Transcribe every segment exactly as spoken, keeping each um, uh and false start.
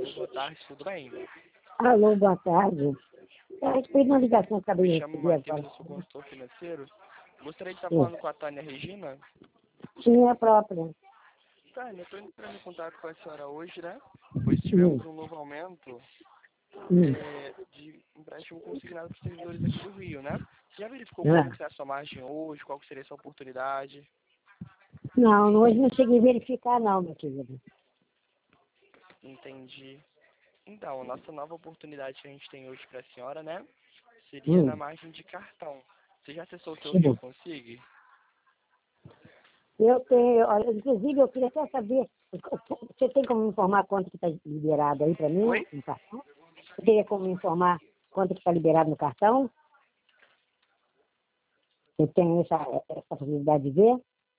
Alô, boa tarde, tudo bem? Alô, boa tarde. A respeito de uma ligação que acabei Me de chamo receber Matheus, agora. eu sou consultor financeiro. Gostaria de estar Sim, falando com a Tânia Regina. sim, é a própria. Tânia, eu estou entrando em contato com a senhora hoje, né? Pois Hum, tivemos um novo aumento hum. é, de empréstimo consignado para os servidores aqui do Rio, né? Você já verificou como Ah, que está a sua margem hoje? Qual que seria a sua oportunidade? não, hoje não cheguei a verificar não, meu querido. Entendi. Então, a nossa nova oportunidade que a gente tem hoje para a senhora, né? Seria na Hum, margem de cartão. Você já acessou o seu Rio sim. Consigue? Eu tenho, olha, inclusive eu queria até saber, você tem como me informar quanto que está liberado aí para mim Oi? no cartão? Você teria como me informar quanto que está liberado no cartão? Você tem essa, essa possibilidade de ver?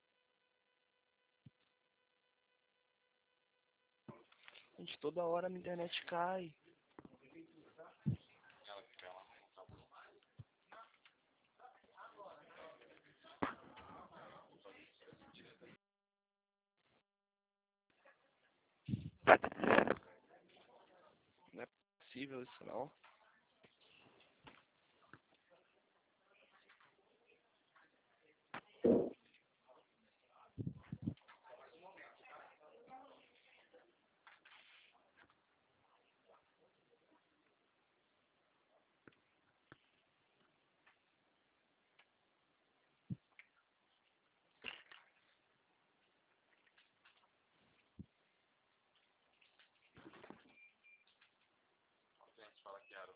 Gente, toda hora a minha internet cai. Não é possível isso não.